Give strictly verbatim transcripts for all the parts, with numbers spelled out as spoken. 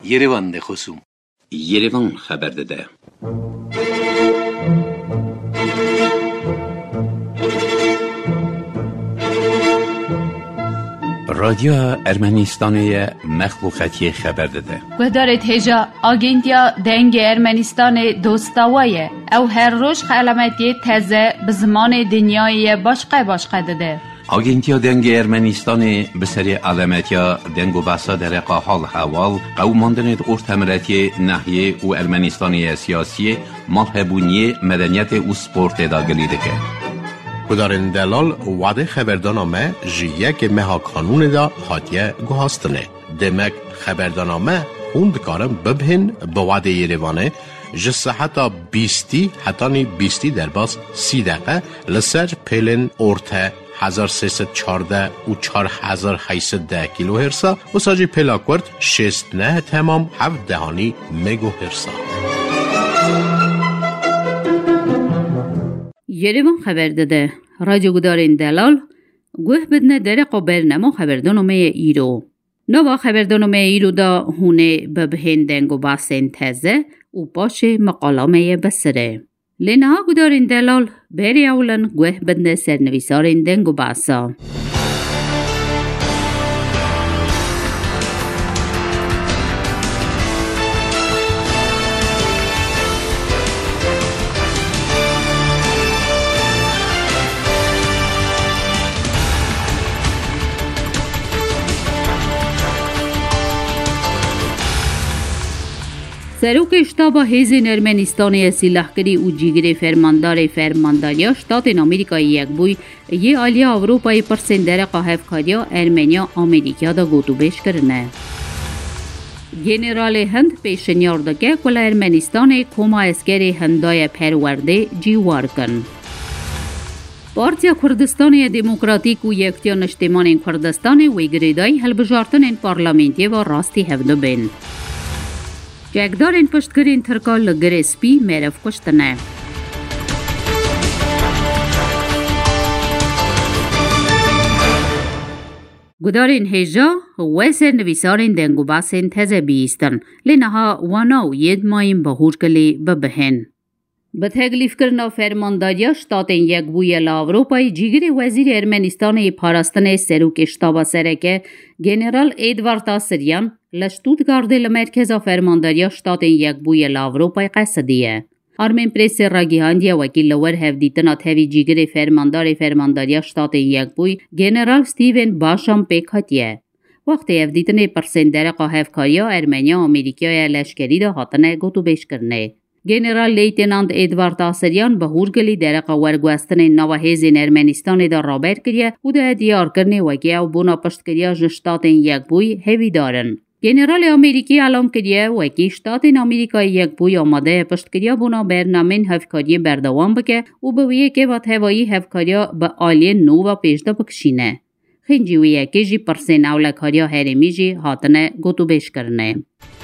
Yerevan de خصوم Yerevan خبر داده. رادیو ارمنستان مخلوقاتی خبر داده. گذارت هجا آگنتیا دنگ ارمنستان دوستاویه او هر روز علامتی تازه به زمان دنیای باشقه باشقه داده. آگنتیا دنگ ارمنستان به سری علامتیا دنگ و بحثا در حال حوال قوماندن ارتمرتی ناحیه و ارمنستانی سیاسی مالهبونی مدنیت و سپورت داگلی دکه. کدارن دلال وعده خبردانامه جیه که مها قانون دا حاتیه گوهاستنه. دمک خبردانامه خوند کارم ببهن به وعده یریوانه جسه حتی بیستی حتی نی بیستی در باز سی دقیقه لسر پیلن ارته هزار سیصد چارده و چار هزار هیصد ده کیلو هرسا و ساجی پلاکورد شست نه تمام هفت دهانی مگو هرسا. یریوان خبر داده. رادیو گدارین دلال گوه بدنه در برنامه خبردانومه ایرو. نوا خبردانومه ایرو دا هونه ببهن دنگو باسن تازه و باشه مقالامه بسره. لنها گدارین دلال بری اولن گوه بدنه سرنویسارین دنگو باسا. سروک اشتاب هیزن ارمنستان سلاحگری و جیگر فرماندار فرمانداریا شتات امریکای یک بوی یه آلیا اروپای پرسندر قاهفکاریا ارمنیا امریکا دا گوتو بیش کرنه. جنرال هند پیشنیار دکه کل ارمنستان کوما اسکری هندای پرورده جیوار کن. پارتیا کردستان دموکراتیک و یکتیان اجتماع کردستان و گریدای هلبجارتن پارلمانتی و راستی هفته بین. جگدارین پشتگرین ترکال لگرسپی میرف کشتنه. گدارین هجا و سرنویسارین دنگو باسن تزه بیستن لنها واناو ید مایم بهور کلی ببهن. به تکلیف کرنا فرمانداریا شتاتین یک بوی لاوروپای جیگر وزیر ارمنستان پاراستن سروک اشتابا سرکه جنرال ادوارد آسریان لشتوتگارد لمرکز فرمانداریا شتاتین یک بوی لاوروپای قصدیه. آرمین پریس راگیهاندیا وکیل لور هفدیتنا تاوی جیگر فرماندار فرمانداریا شتاتین یک بوی جنرال ستیون باشام پیکاتیه. وقتی هفدیتن پرسندر قاهفکاریا ارمنیا امریکای لشکری دا حاطنه گوتو بیش کرنه. جنرال لیتنانت ادوارد آسریان به هورگلی در قوارگوستن نواهیزین ارمنستان دا رابر کریه و دا دیار کرنه وگیه و بونا پشت کریه جشتاتین یک بوی هوی دارن. جنرال امریکی علام کریه وکی شتاتین امریکای یک بوی آماده پشت کریه بونا برنامین هفکاری بردوام بکه و بویه که وات هوایی هفکاری به آلی نو و پیشده بکشینه. خنجیویه که جی پرسین اولکاری هرمی جی حاطنه گوتو بیش کرنه.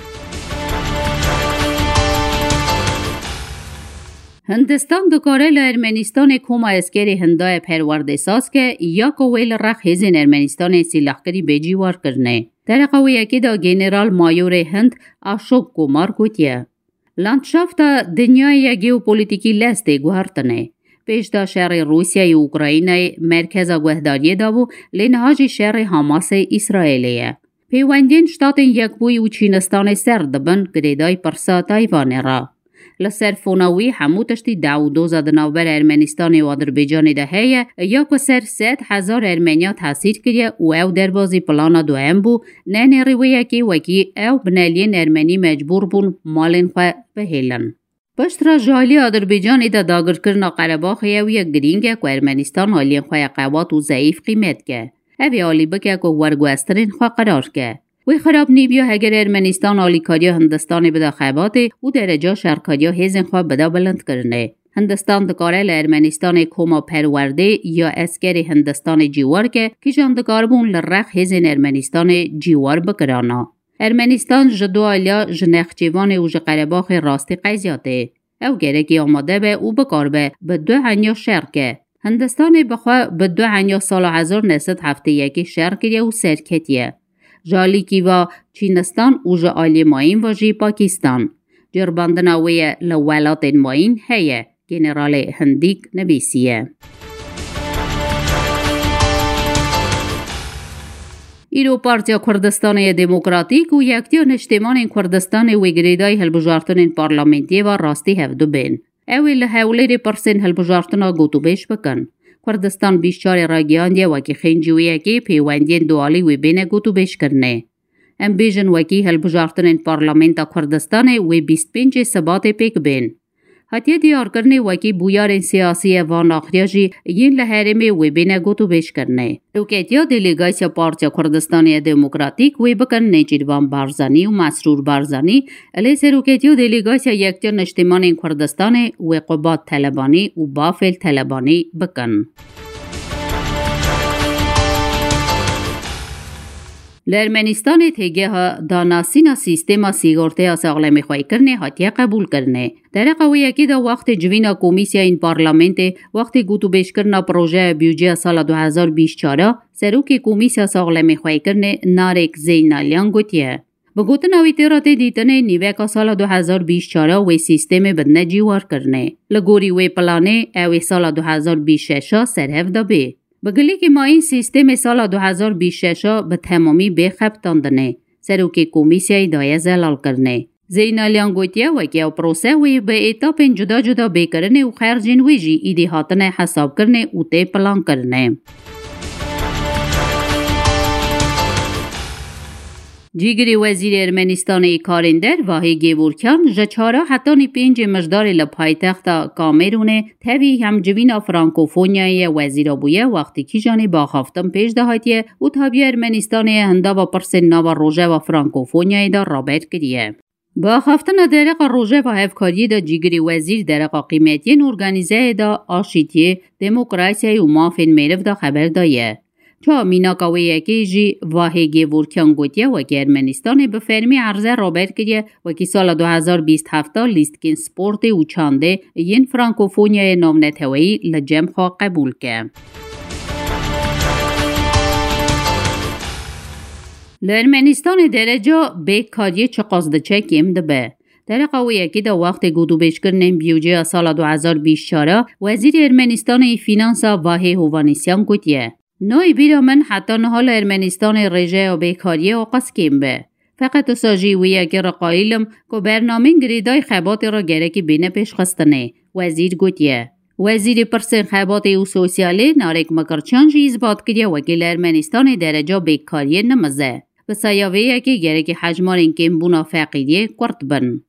هندستان دکاره لارمنستان کوما اسکری هندای پرورده ساز که یا کویل رخ هزین ارمنستان سلاحگری بجیوار کرنه. در قویه که دا جنرال مایور هند اشوک کومار گوتیه. لندشافت دنیای گیوپولیتیکی لسته گوهرتنه. پیش دا شهر روسیه و اوکراین مرکز گوهداری دا و لنهاج شهر حماس اسرائیلیه. پیوندین شتاتین یک بوی و چینستان سرد بن گریدای پرسا تایوان را. لسر فوناوی همو تشتی دو دوز دنابر ارمنستان و آذربایجان ده هیه یا که سر ست هزار ارمنیا تحصیل کریه و او در بازی پلانا دوهم بو نه نریویه که وکی او بنالین ارمنی مجبور بون مالین خواه بهیلن. پشت را جالی آذربایجان ده داگر کرنا قرباخ یو یک گرینگه که ارمنستان آلین خواه قوات و ضعیف قیمت که. اوی آلی بکه که ورگوسترین خواه قرار که. وی خراب نیبیا اگر ارمنستان آلیکاریا هندستان بدا خیباته و درجا شرکاریا هیزن خواه بدا بلند کرنه. هندستان دکاره لارمنستان کوما پرورده یا اسکر هندستان جیوار که که جان دکاربون لرخ هیزن ارمنستان جیوار بکرانا. ارمنستان جدو آلیا جنخچیوان و جقرباخ راستی قیزیاته. او گره که آماده به او بکار به به دو هنیا شرکه. هندستان بخواه به دو هنیا سال هزار نسد هفته یکی شرکیه و سرکتیه. جالی کیوا چینستان و جالی ماین و جی پاکستان. جرباندنا وی لولات ماین هیه جنرال هندیک نویسیه. ایرو پارتیا کردستان دموکراتیک و یکتیا نشتمان کردستان و گریدای هلبجارتن پارلمانتی و راستی هفدو بین. اویل هولی پرسن هلبجارتنا گوتو بیش بکن. کردستان بیشتر راگیاندیه وکی خنجویه که پیواندین دوالی و بین گوتو بیش کرنه. ام بیجن وکی هلبجارتن پارلمانتا کردستان و بیست پنج سبات پیک بین. حتی دیار کرنه وکی بویار سیاسی وان آخریجی این لحرمه و بین گوتو بیش کرنه. روکتیا دلیگاسیا پارتیا کردستان دموکراتیک و بکن نجیروان بارزانی و مسرور بارزانی الیس روکتیا دلیگاسیا یکتیا نشتمان کردستان و قباد طلبانی و بافل طلبانی بکن. لرمنستان تیگه داناسینا سیستما سیگورته ساغلمی خواهی کرنه حتیه قبول کرنه. در قویه که دا وقت جوینا کمیسیا این پارلمنت وقت گوتو بیش کرنا پروژه بیوجه سال دو هزار و بیست و چهار سروک کمیسیا ساغلمی خواهی کرنه نارک زینالیان گوتیه. بگوتن اوی تیرات دیتنه نیوه سال دو هزار و بیست و چهار وی سیستم بدنه جیوار کرنه. لگوری وی پلانه اوی سال دو هزار و بیست و شش سرهف دا بی. بگلی که ما این سیستم سال دو هزار و بیست و شش به تمامی بخبتاندنه. سروک کمیسیای دایه زلال کرنه. زینالیان گوتیه وکی او پروسه وی به ایتاپ جدا جدا بکرنه و خرجین ویجی ایدی حاتنه حساب کرنه و تی پلان کرنه. جیگری وزیر ارمنستان کارندر واهی گیورکان جچارا حتی نی پینج مجدار لپایتخت کامرونه تاوی هم جوینا فرانکوفونیای وزیر بویه وقتی کی جانی با هفتم پیش دهاتیه و تابی ارمنستان هندا و پرسن ناو روژه و فرانکوفونیای دا رابط کریه. با هفتن درق روژه و هفکاری دا جیگری وزیر درق قیمتین ارگانیزه دا آشیتیه دموکراسی و مافین میرف دا خبر دایه. چا میناکاوی که جی واهی گیورکیان گوتیه و که ارمنستان به فرمی عرضه رابط کریه و که سال دو هزار و بیست و هفت لیستکین سپورت و چانده ین فرانکوفونیای نامنتوی لجم خواه قبول که. لارمنستان درجه بیکاری چه قصد چه کم دبه. در قویه که دا وقت گودو بیش کرنن بیوجه سال دو هزار و بیست و چهار وزیر ارمنستان فینانسا واهی هوانیسیان گوتیه. نوی بیرا من حتی نحال ارمنستان رژه و بیکاری و قصد کم به. فقط ساجی ویه که رقایلم که برنامه گریدای خبات را گره که بینه پیش خستنه. وزیر گوتیه. وزیر پرسن خبات او سوسیالی نارک مکرچان جی اثبات کریه وکیل ارمنستان درجه بیکاری نمزه. و سایاویه که گره که حجمان کم بونا فقیدیه کرد بن.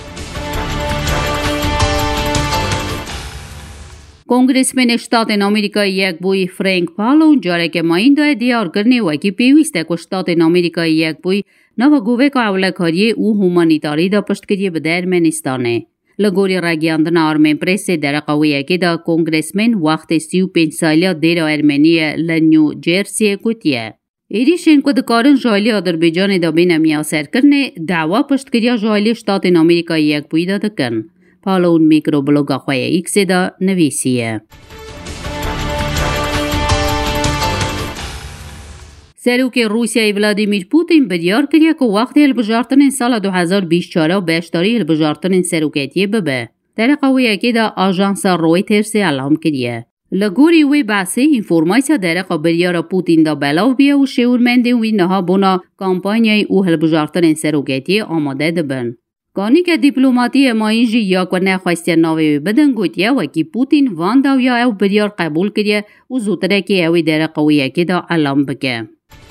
کنگرسمن شتات امریکای یک بوی فرانک پالو جاره که ماین دای دیار کرنه و که پیوسته که شتات امریکای یک بوی نو گوه که اولکاری او هومانیتاری دا پشتگیری به ارمنستانه. لگوری راگیاندن آرمن پریس در قویه که دا کنگرسمن وقت سی و پنج سالیا دیر ارمنی لنیو جرسی کتیه. ایریشن که دکارن جایلی آذربایجان دا بین میاسر کرنه دعوا پشتگیری جایلی شتات امریکای یک بوی دا دکن. پالون میکرو بلوگا خواه ایکس دا نویسیه. سروک روسیای ولادیمیر پوتین بدیار کریه که وقت البجارتن سال دو هزار و بیست و چهار بیشتری البجارتن سروکیتیه ببه. در قویه که دا آژانس رویترز اعلام کریه. لگوری وی بحثی اینفورمایسیا در قبریار پوتین دا بلاو بیه و شعورمندی وی نها بونا کامپانیای او البجارتن سروکیتیه آماده دبن. کانی که دیپلوماتی ماینجی یا کنه خواسته ناوی بدن گوتیه و که پوتین وان داو یا او بریار قبول کریه و زودره که اوی در قویه که دا علام بگه.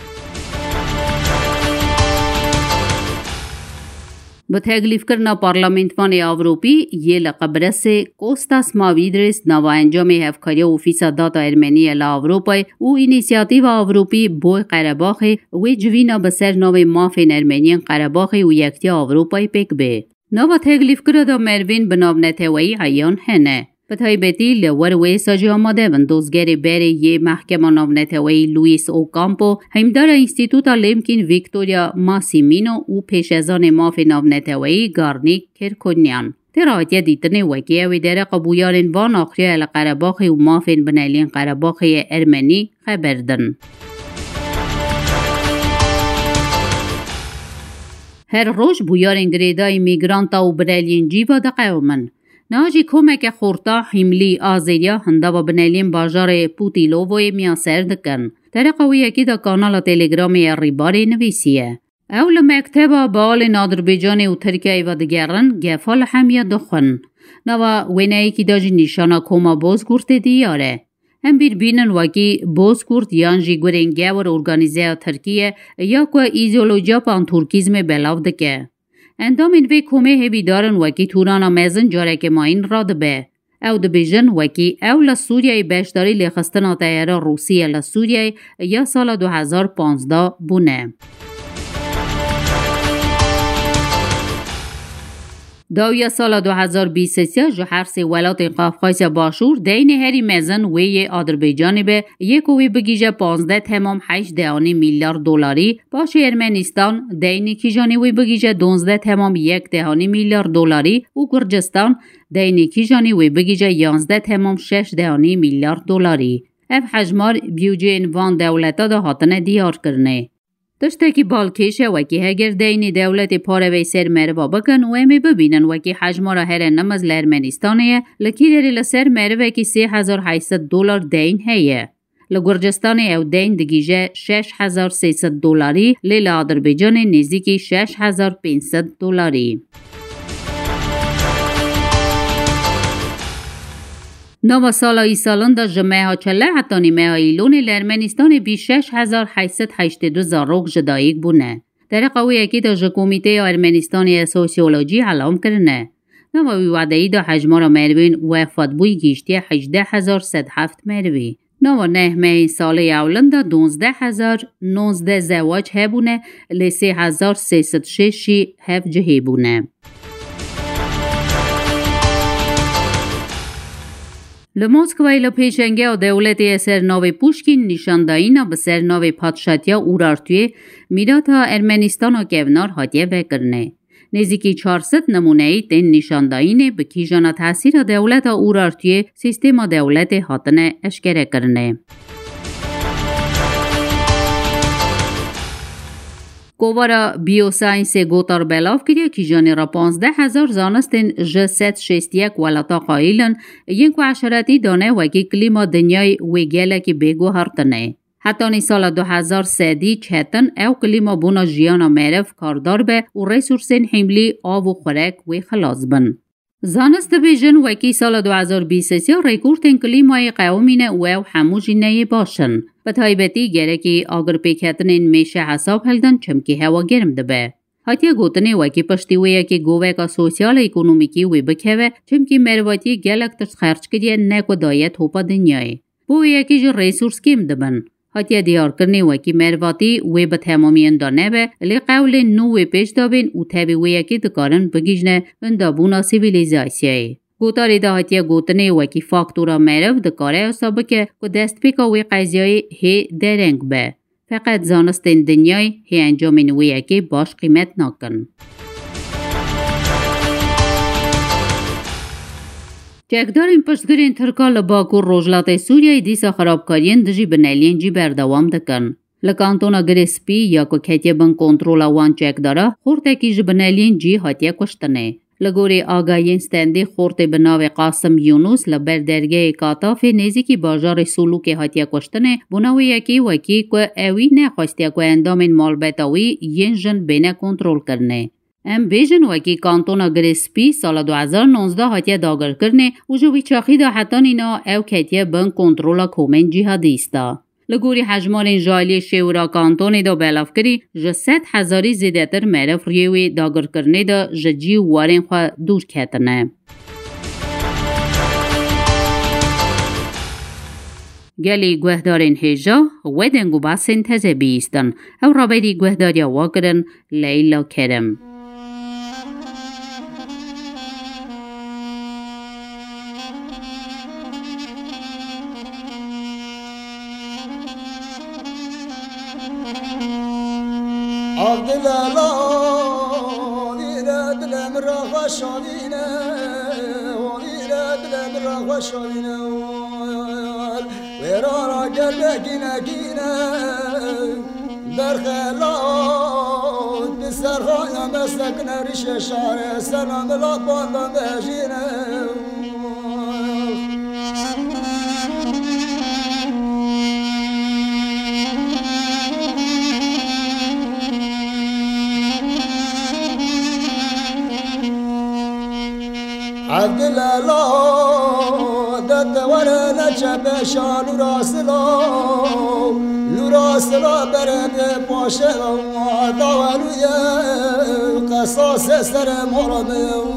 به تکلیف کرنا پارلمانتوان اوروپی یه لقبرس کوستاس ماویدرس نوا انجام هفکاری اوفیسا داتا ارمنی لا اوروپای او اینیسیاتیو اوروپی بوی قرباخ و جوینا بسر نوی مافین ارمنیان قرباخ و یکتی اوروپای پک به. نوا تکلیف کرده مروین بناب نتوی عیان هنه. بتای بیتی لور وی ساجی آماده بندوزگری بری یه محکمه ناب نتوی لویس اوکامپو همدار انستیتوتا لیمکین ویکتوریا ماسیمینو و پیش ازان ماف ناب نتوی گارنیک کرکونیان. ترایتیا دیتنه وکی اوی در قبویارین وان آخری القرباخی و مافین بنالین قرباخی ارمنی خبردن. هر روش بویارن گریدای میگرانتا و برالین جیوا دقیومن. ناجی کمک خورتا حملی آزیریا هنده و بنالین باجار پوتیلووی میاسر دکن. طریقه یکی دا کانال تلگرامی ریباری نویسیه. اول مکتبا بال نادربیجان و ترکیه و دگرن گفال همیه دخن. نوا وینایی که داجی نشانا کما باز گرته دیاره. هم بیر بینن وکی باز کرد یانجی گورین گور ارگانیزه ترکیه یا که ایزولوژیا پان ترکیزم بلاو دکه. اندام این وی کمه هبی دارن وکی تورانا میزن جاره که ما این را دبه. او دبیجن وکی او لسوریای بشداری لخستنا تیاره روسیه لسوریای یا سال دو هزار و پانزده بونه. داویا سال دو هزار و بیست و سه جهر سی ولات قفقاز باشور دین هری مزن وی آذربایجان به یک وی بگیجه پانزده تمام هشت دهانی میلیارد دلاری باشه ارمنستان دین کیجانی وی بگیجه دونزده تمام یک دهانی میلیارد دلاری و گرجستان دین کیجانی وی بگیجه یازده تمام شش دهانی میلیارد دلاری. اف حجمار بیوجین وان دولتا دا هاتنه دیار کرنه. دشته که بالکیشه وکی هگر دینی دولت پاره وی سر مروا بکن و امی ببینن وکی حجمارا هر نمز لرمنستانه لکی داری لسر مروا که سی هزار و هشتصد دلار دین هیه. لگرجستان او دین دگیجه شش هزار و سیصد دلاری لیل آذربایجان نزدیکی شش هزار و پانصد دلاری. نو سال ای سالن دا جمعه ها چله حتی نیمه ها ایلون لرمنستان بی شش هزار هشتصد و هشتاد و دو زاروک جدایک بونه. در قوی اکی دا جکومیته ارمنستانی سوسیولوژی علام کرنه. نو وی وعده ای دا حجمار مروین وفاد بوی گیشتی هجده هزار و صد و هفت مروی. نو نه مه سال اولن دا دونزده هزار و نوزده زواج هبونه لی سه هزار و سیصد و شش هف جهی بونه. لموسکوی لپیشنگه و دولت اثر ناو پوشکین نشاندایینا بسر ناو پادشاتیا اورارتوی میراتا ارمنستان و گونار هاتیه بکرنه. نزدیکی چهارصد نمونه ای تین نشاندایینه بکیجانا تاثیر دولت اورارتوی سیستم دولت هاتنه اشکره کرنه. کووارا بیوساینس گوتار بلاف کریه که جانی را پانزده هزار زانستین جست شست یک ولاتا قایلن یک و عشراتی دانه وکی کلیما دنیای ویگیله که بگو هرتنه. حتی نی سال دو هزار و سه دی چهتن او کلیما بونا جیانا میرف کاردار به و ریسورسین حملی آب و خورک وی خلاص بن. زانست بیجن وکی سال دو هزار و بیست و سه ریکورتین کلیمای قومینه و او هموجینه باشن. به تایبتی گره که آگر پیکتنین میشه حساب هلدن چمکی هوا گرم دبه. حتی گوتنه وکی پشتی وی که گوه که سوسیال اکونومیکی وی بکهوه چمکی مرواتی گلک ترس خرچ کریه نکو دایت ہوپا دنیای. بو یکی جو ریسورس کم دبن. حتی دیار کرنه وکی مرواتی وی به تمامی اندانه به لی قول نو وی پیش دابین و تابی وی یکی دکارن بگیجنه اندابونا سیویلیزاسیای. گوتاری دا حتی گوتنه وکی فاکتورا مرف دکاره اصابه که که دست پیکا وی قیزیای هی درنگ به. فقط زانستین دنیای هی انجامین وی یکی باش قیمت ناکن. جگدارین پشتگرین ترکال باکور روجلات سوریای دیسا خرابکارین دجی بنالین جی بردوام دکن. لکانتونا گریسپی یا که کتی بن کنترولا وان جگدارا خورته کی جی بنالین جی حتی کشتنه. لگوری آگاین ستنده خورته بناو قاسم یونوس لبر درگه کاتاف نیزی باجار سولو که حتی کشتنه بناوی یکی وکی که اوی نخواستی که اندامین مالبتاوی ین جن بینه کنترول کرنه. ام بیجن وکی کانتونا گریسپی سال دو هزار و نوزده حتی داگر کرنه و جوی چاخی دا حتی نینا او کتیه بن کنترولا کومن جیهادیستا. لگوری حجمارین جایلی شیورا کانتونی دا بلاف کری جه ست هزاری زیده تر مرف ریوی داگر کرنه دا جه جی وارین خواه دور کتنه. گلی گوهدارین هجا و دنگو باسین تزه بیستن او رابطی گوهداری واکرن لیلا کرم. Abdülala ira dilem rağa şadine ira dilem rağa şadine verara gelgine gine berxela serhaya مسلك نريش شعر سلام الأطبان بجينا عبد الله دد ولا نجب شان راسلا لراسلا برد باشلا داولو يا قصاص سر مرد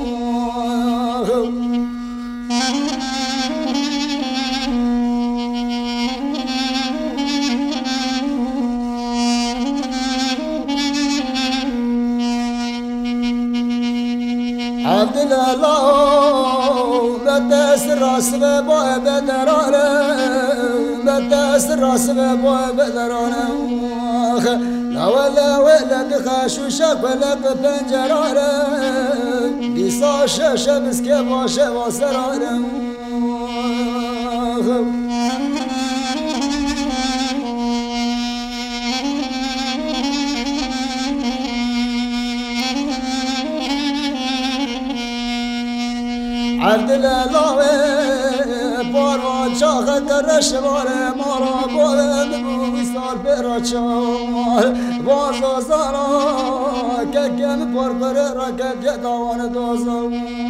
عبد الله بتاس راس بابا بدرانه بتاس راس بابا بدرانه لا ولا ولا تخاشو شكلك بنجرانه قصاش شمس كباش وسرانه عبد الله باران شاخ درش واره مارا باره بوستار برچار بازا زارا که کم پر پر را که دوان دوزا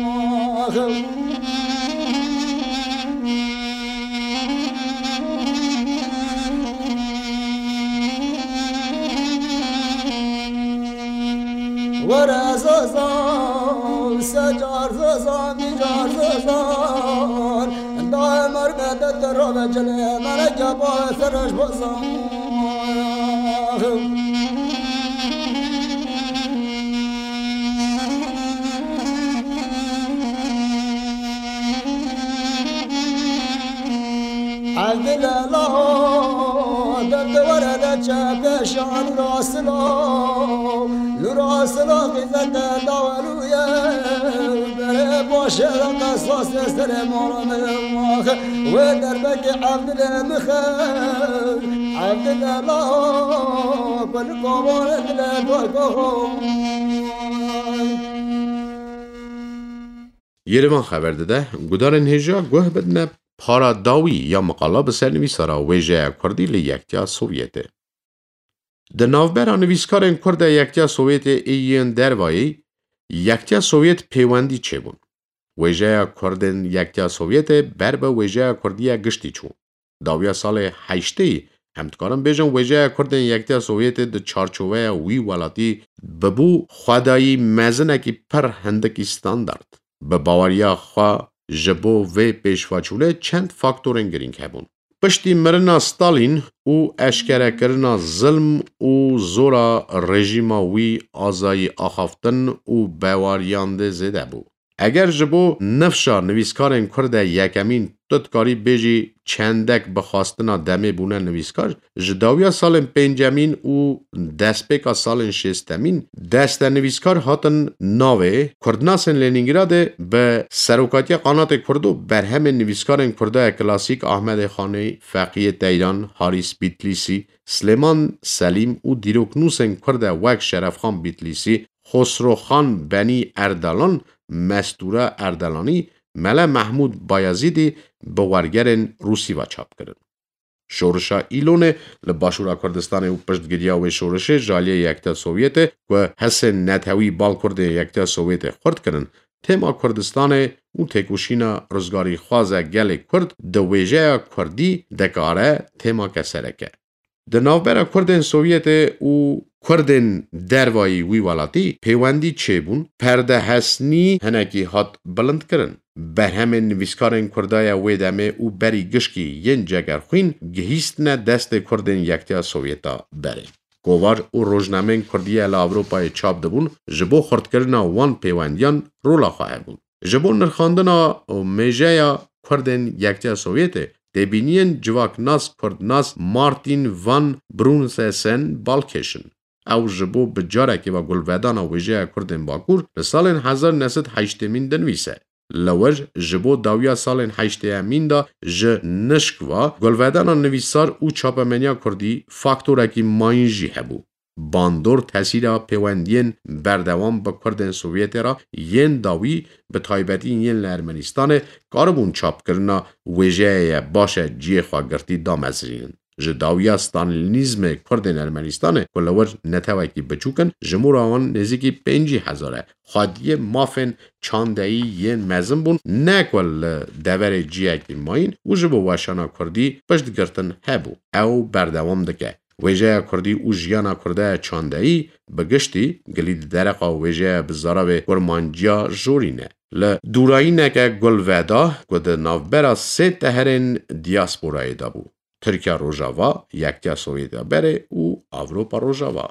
وره زازان سجار زازان بیجار زازان دائم ارمدت رو بجله من جبا سرش بزان عبد الله دد ورد چپ شان راسلا لراسلا قزت داولویا بره باشه قصاص سر مرمخ و دربك عبد المخر عبد الله كل قوارد لدوكم یروان خبر داده گدارن هجا گوه بدنه پارا داوی یا مقاله بسر نویسارا ویژه کردی لیکتیا سوویته. در نوبرا نویسکارن کرد یکتیا سوویت ایین دروایی یکتیا سوویت پیوندی چه بون. ویژه کردن یکتیا سوویت بر به ویژه کردی گشتی چون. داویا سال هشتی همتکارم بیجن ویژه کردن یکتیا سوویت در چارچوه وی ولاتی ببو خدایی مزنه کی پر هندکی استاندارد. به باوریا خواه جبو و پیشواچوله چند فاکتورن گرینگ هبون. پشتی مرنا ستالین او اشکره کرنا ظلم او زورا رژیما وی آزای آخافتن او باوریانده زده بو. اگر جبو نفشا نویسکارن کرده یکمین تدکاری بیجی چندک بخواستنا دمه بونه نویسکار جداویا سال پنجمین او دستپیکا سال شستمین دست نویسکار هاتن ناوه کردناسن لینینگراده به سروکاتی قانات کردو برهم نویسکارن کرده کلاسیک احمد خانی فقیه تیران حاریس بیتلیسی سلیمان سلیم او دیروکنوسن کرده وک شرف خان بیتلیسی خسرو خان بنی اردلان مستوره اردلانی ملا محمود بایزیدی بوارگرن روسی و چاپ کرد. شورشا ایلونه لباشورا کردستان و پشتگیریا و شورش جالیه یکتا سوویت و حسن نتوی بال کرده یکتا سوویت خورد کرن تیما کردستان و تکوشینا رزگاری خوازه گل کرد دویجه کردی دکاره تیما کسرکه. د نوبرا کردن سوویت و کردن دروایی وی والاتی پیوندی چه بون پرده حسنی هنکی هات بلند کرن بر همین نویسکارن کردای ویدمه او بری گشکی ین جگر خوین گهیستنه دست کردن یکتیا سوویتا بره. گوار او روزنامه کردی الا اوروپای چاپ دبون جبو خورد کرنا وان پیوندیان رولا خواه بون. جبو نرخاندنا میجه کردن یکتیا سوویت دبینین جواک ناس کرد ناس مارتین وان برونسسن بالکشن. او جبو بجاره که و گلودانا ویژه کردن باکور لسال هزار و نهصد و هشتمین دنویسه. لوج جبو داویا سال هشتمین دا ج نشک و گلودانا نویسار او چاپمنیا کردی فاکتوره که ماینجی هبو. باندور تاثیر پیوندین بردوام با کردن سوویت را ین داوی به تایبەتی ین لارمنستان کاربون چاپ کرنا ویژه باشه جی خواگرتی دامزرین. جداویا ستالینیزم کردن ارمنستان کلور نتوکی بچوکن جمهور آن نزدیکی پنجی هزاره خادی مافن چاندهی ین مزن بون نکل دور جیاکی ماین و جبو واشانا کردی پشت گرتن هبو او بردوام دکه. ویژه کردی و جیانا کرده چاندهی بگشتی گلید درقا ویژه بزارو کرمانجیا جورینه. ل دورایی که گل ودا کد نافبرا سه تهرین دیاسپورای دا بو. ترکیه روژاوا، یکتیا سوویت بره و اروپا روژاوا.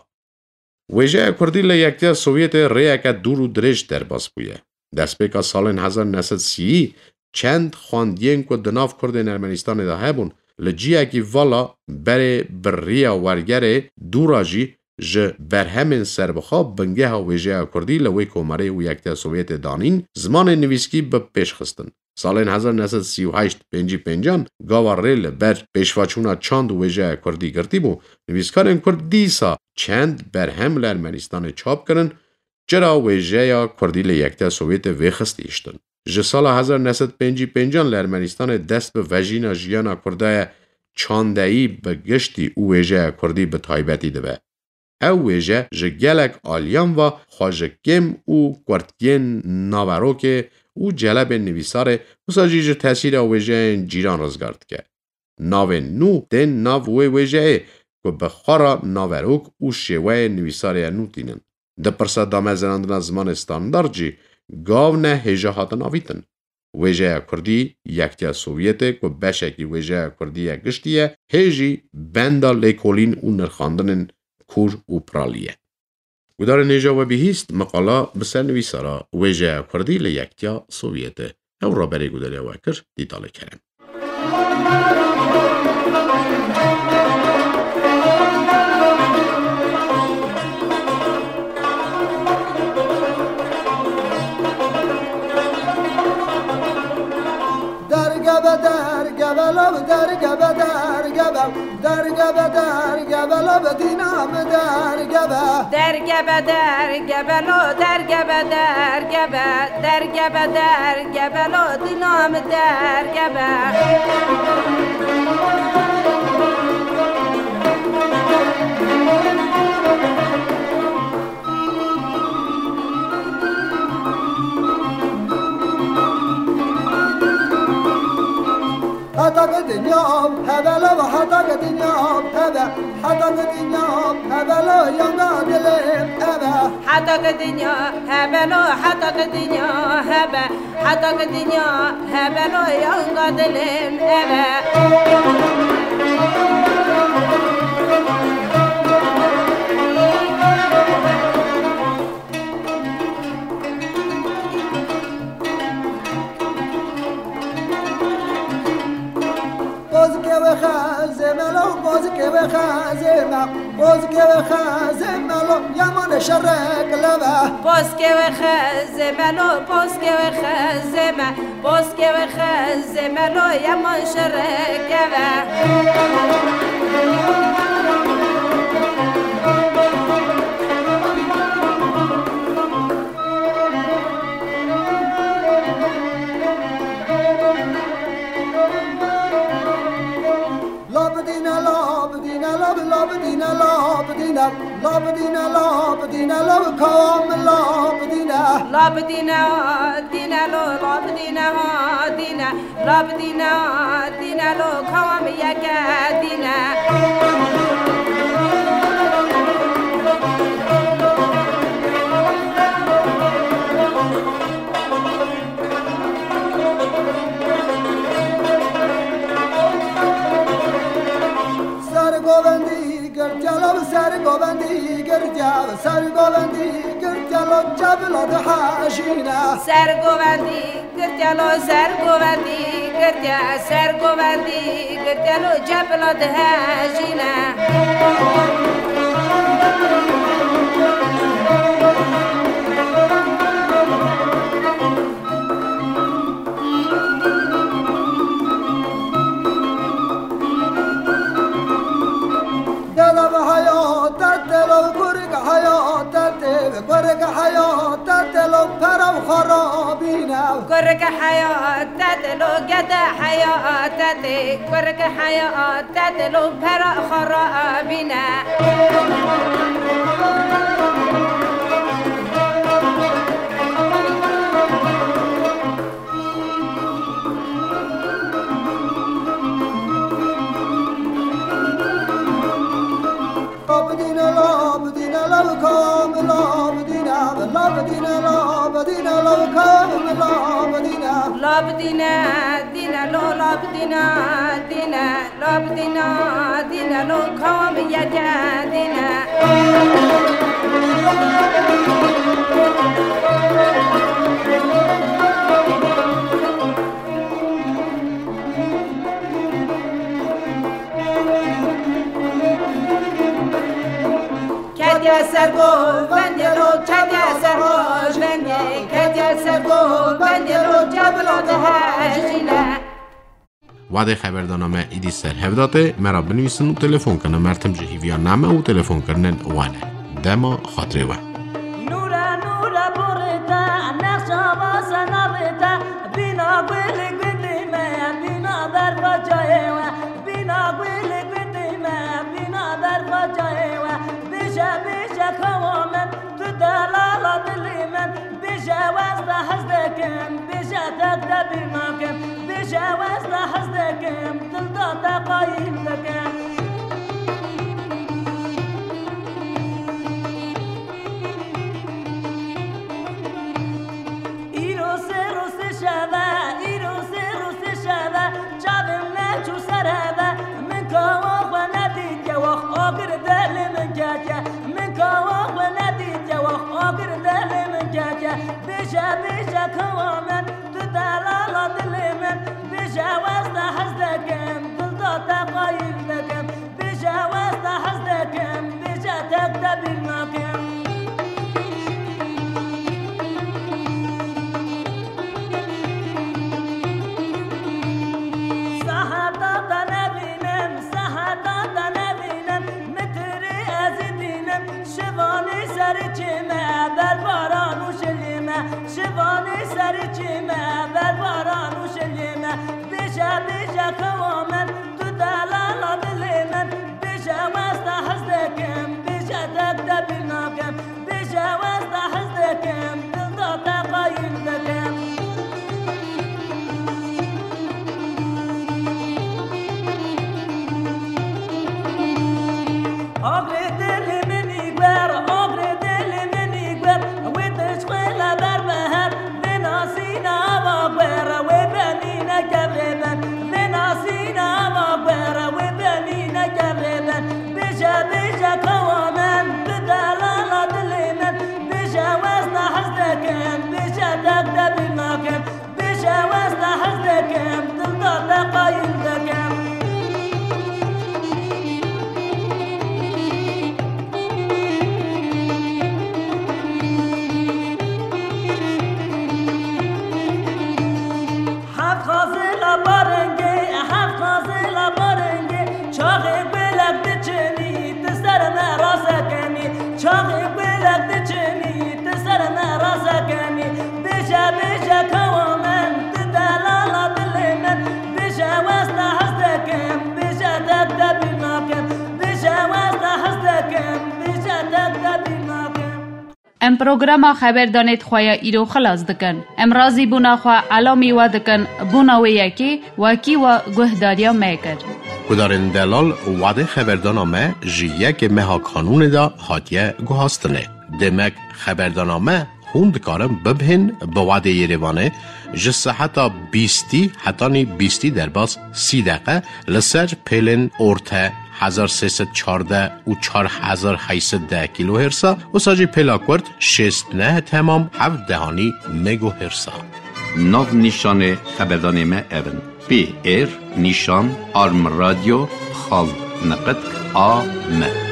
ویژه کردی ل یکتیا سوویت ریاک دور و درشت در باز بویه. دست پیکا سال هزار و نهصد و سی چند خواندین که دناف کردن ارمنستان دا هبون لجیه که والا بره بریا ورگره دوراجی ج برهمن سربخواب بنگه ها ویژه کردی لوی کوماره و یکتیا سوویت دانین زمان نویسکی به پیش خستن. سال هزار و نهصد و سی و هشت پنجی پنجان گاوار ریل بر پیشواچونا چند ویژه کردی گرتی بو نویسکارن کرد دیسا چند برهم لارمنستان چاپ کرن چرا ویژه یا کردی لیکتا سوویت ویخستی اشتن. ج سال هزار و نهصد و پنجی پنجان لارمنستان دست به وژینا جیانا کرده چاندهی به گشتی او ویژه کردی به تایبەتی دبه. او ویژه ج گلک آلیان و خواجکم او کردین ناوروک او جلب نویسار مساجی ج تاثیر ویژه جیران رزگارد که. ناو نو دن ناو وی ویژه که بخارا ناوروک او شیوه نویسار نو دینن. ده پرسا دامه زناندن زمان استاندارد جی گاو نه هجا هاتن آویتن. ویژه کردی یکتیا سوویت که بشکی ویژه کردی گشتیه هجی بندا لیکولین و نرخاندن کور و پرالیه. و داره نیجا و بیهیست مقالا بسر نویسارا ویژه کردی لیکتیا سوویت او را بری گودره وکر دیتاله کرن. لب درگه به درگه به درگه به درگه به لب دینام درگه به درگه به درگه به لو درگه به درگه به درگه به درگه به لو دینام درگه به حتى الدنيا هبلا وحتى الدنيا هبا حتى الدنيا هبلا يا دلم هبا حتى الدنيا هبلا حتى الدنيا هبا حتى الدنيا هبلا يا دلم هبا بازكي وخازمة بازكي وخازمة لو يمان شرق لبا بازكي وخازمة لو بازكي وخازمة بازكي وخازمة لو يمان شرق لبا لابدينا لابدينا لابدينا لابدينا لو كام لابدينا لابدينا دينا لو لابدينا دينا لابدينا دينا لو كام يا دينا سر گوبندی گرجا سر گوبندی گرجا لو جبل حاشینا سر گوبندی گرجا لو سر گوبندی گرجا سر گوبندی گرجا لو جبل حاشینا برق حیات دلو پرو خرابینه کرک حیات دلو گد حیات دی کرک حیات دلو پر خرابینه لابدینا دینا لو لابدینا دینا لابدینا دینا لو کام یجا دینا کدیا سرگو بندلو کدیا سرگو بندی کدیا سرگو بندلو جبلو دهجینا وعده خبردانامه ایدی سر هفداته مرا بنویسن و تلفن کنه مرتم جهیویا نامه و تلفن کرنن وانه دما خاطره و نورا نورا بورتا نقشا باسا نبتا بینا گویلی گویلی من بینا در بجای و بینا گویلی گویلی من بینا در بجای و بیشا بیشا کوامن تو دلالا دلی من بیشا وزده حزدکم بیشا تکتا بیماکم بیشا وزده حزدکم دل داتا قایم دکم بیشا بیشا کوامن تو دلالا دلی من بیشا وزده حزدکم دل داتا قایم دکم بیشا وزده حزدکم بیشا تکتا بیماکم صحتاتا نبینم صحتاتا نبینم متری ازیدینم شوانی سری چیمه بر باران و شلیمه شوانی سری چیمه بر باران و شلیمه بیشا بیشا کوامن تو دلالا دلی من بیشا وزده حزدکم بیشا تکتا بیماکم بیشا وزده حزدکم دل داتا قایم دکم آگری دلی منی گویر آگری دلی منی گویر وی تشخیل بر بهر بناسینا آوا گویر وی بنینا گبریبن بناسینا آوا گویر وی بنینا گبریبن بیشا بیشا کوامن تو دلالا دلی من بیشا وزده حزدکم بیشا تکتا بیماکم بیشا وزده حزدکم دل داتا قایم دکم ام پروگرام خبر دانید خواه ایرو خلاص دکن. ام رازی بونا خواه علامی و دکن بونا و یکی وکی و گهداریا میکر. کدارن دلال وعده خبردانامه جیه که مها کانون دا حادیه گوهاستنه. دمک خبردانامه خوند کارم ببهن با وعده یریوانه جسه حتی بیستی حتی نی بیستی در باز سی دقیقه لسر پیلن ارته هزار سیصد چارده و چار هزار هیصد ده کیلو هرسا و ساجی پلاکورد شست نه تمام هفت دهانی مگو هرسا. ناو نیشان خبردانامه اون پی ایر نیشان آرم رادیو خال نقد آ م